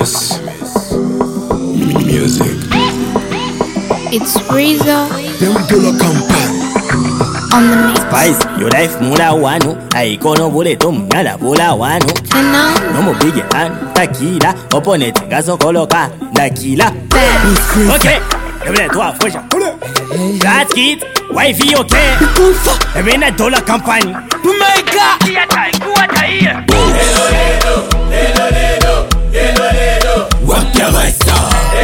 Miss Music. It's Rizzo Them do la campagne. on the mix. Spice, your life mula wano. Aikono bule tumnyala bula wano. Tonight, No mo big and takila. Opponent gaso koloka nakila. Okay, every to a fresha. That's it. Wifey okay. Every na dollar company. Wapya waisa.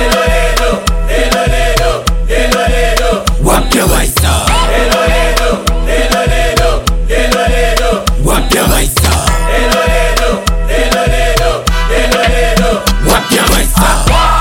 Wapya waisa. Wapya waisa. Wapya waisa.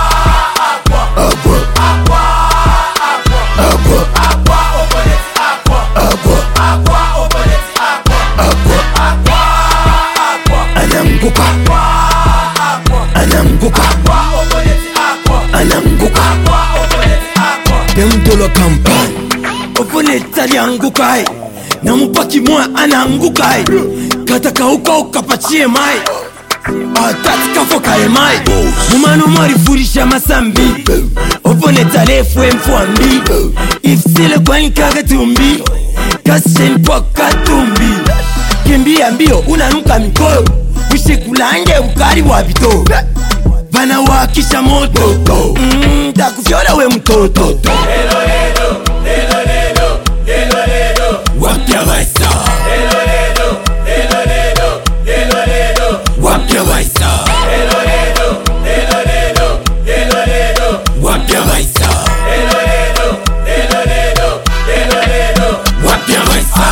Ananguka. Ananguka. Ananguka. Dem de la campagne. Opponent alianguka. Namupaki mwa ananguka. Kataka uka pachie mai. Atatika foka emai. Mumano mori furisha masambi. Opponent alefu mfuambi. Ifsile kwa nkaga tumbi. Kashen poka tumbi. Kimbia mbio unanuka mikoyo. Wishikulange ukari wa bito. Bana wakisha moto. Takufyola we mtoto. Wapya waisa. Wapya waisa. Wapya waisa. Wapya waisa.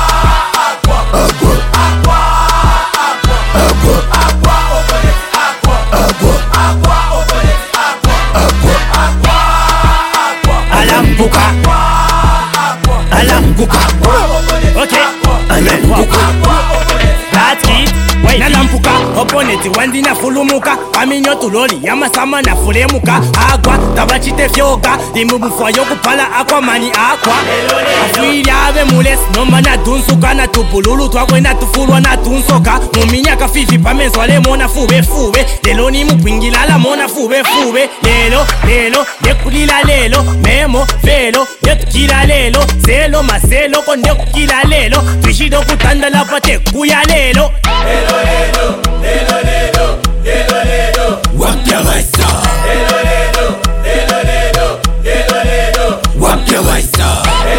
Alambuka. Alambuka. Okay. Ananguka. That's it. Wait. Nalambuka. Opponent wandi na fulumuka. Aminyo tuloli yamasama na fulemuka. Agwa tabachite fyoga. Dimubufwa yokupala aqua mani aqua. Afuiri ave mules nomba na tunsuka na tupululu twakwe na tufulwa na tunsoka. Muminyaka fifi pamenzwale mona fube fube. Lelo ni mupingilala mona fube fube. Lelo yekulila lelo. Memo velo yetukila lelo. Selo maselo konde kukila lelo. Twishido kutanda lapate kuya lelo. Wapya waisa. Wapya waisa.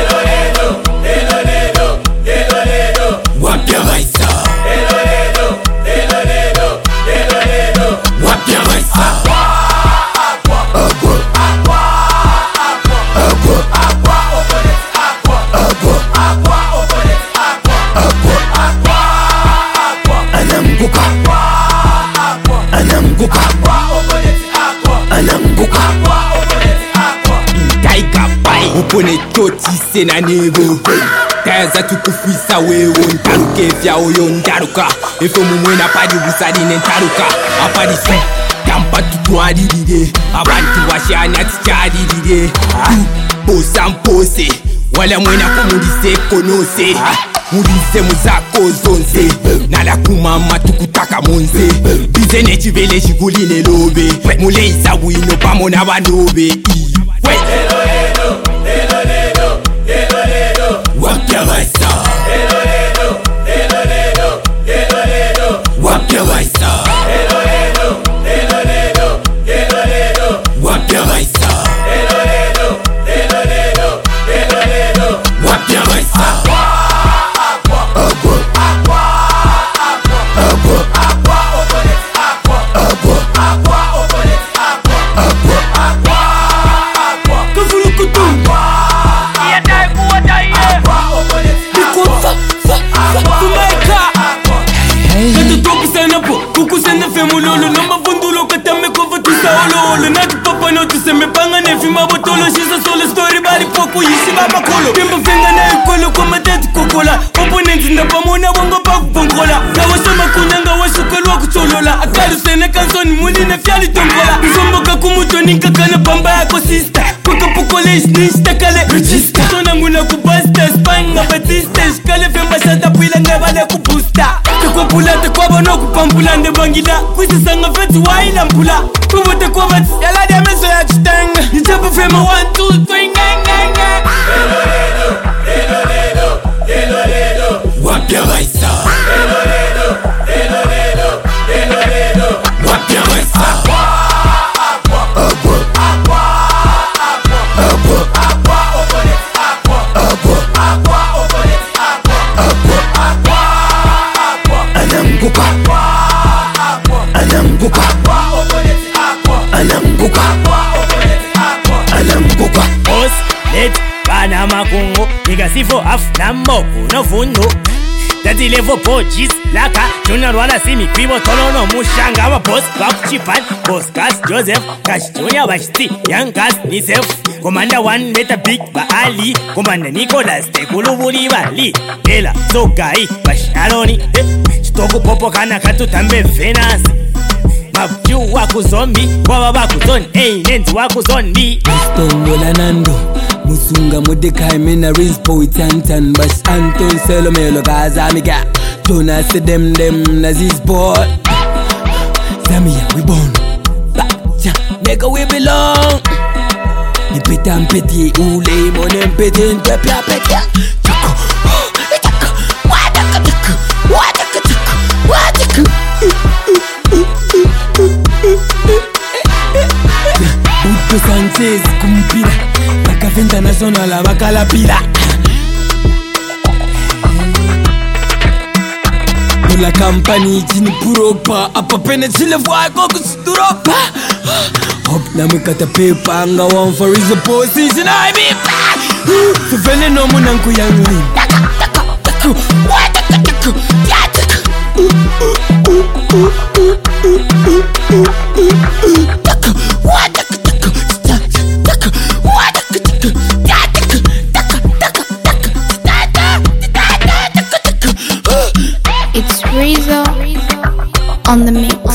Wapya waisa. Wapya waisa. Ananguka. Ananguka. Ananguka. Taika pai upone toti sena nebo Taza tukufisa wewe ntaruke vya oyo ndaruka Efo mumwena padi usadi nentaruka Apadi se Tampa tutuadirire Abantu washana tichadirire Posa mpose Wala mwena kumulise konose Mulise muzako zonze Nala kumama tukutaka monze Bize nechivele shiguline lobe Muleisa wino pamona banobe Wapya waisa. Wapya waisa. Wapya waisa. Wapya waisa. Mulolo no mafundulo katame kova tusaolo na papa no tuseme panga ne fima botolo shisa solo story bali poku yishi baba kolo temba fenga na ikolo kwa matati kokola opponent ndapamona bongo pa kupongola na wasema kunyanga wasukalwa kucholola tombola akalusene kansoni muline fyali tombola Zomboka kumutoni nkakana pamba yako sister Koka po college nishtakale register Sona nguna kubasta Spanga batista Shkale femba shata pwila ngabale kubusta Tekwa pula tekwa bono kupampula ndebangila Kwisi sanga feti waila mpula Kubo tekwa bati yaladi ya meso ya chitanga Nichapo fema 1, 2, 3 ngengenge Wapya Raisa Wapya Raisa Ananguka Ananguka Ananguka Ananguka Boss, let bana makungo Nigga sifo half na moku no fundo Daddy levo pojis laka Junior wala simi kwibo tolono mushanga wa boss Bakuchipan, boss Cass Joseph Cash Junior Bashti, Young Cass Nisef Commander 1 Meta Big Baali Commander Nicholas Tekulubuli Bali Ela Sogai Bash Aloni Chitoku popo kana katu tambe Venus Mabju waku zombi Waba baku zon nenzi waku zondi Stongola Nando Musunga Mordecai Mena Rizpo Itantan Bash Anton Selomelo Kazamiga Jonas dem Naziz boy Zamia we born Bacha nigga we belong Ni peta mpeti ule Mone mpeti ntwepia petia Chako Chako Wadaka chako Wadaka chako Wadaka Uto Sanchez kumpira Bakafe international abakala pila Dola kampani chini puropa Apa pene chile fwa koko situropa Hop na mwekata pepa Anga one for is a position I be back Fufele no munanku yangli Taka taka taka Wadaka taka Yataka Taka Wadaka taka Taka Wadaka taka Yataka Taka taka taka It's Rizzo on the mix.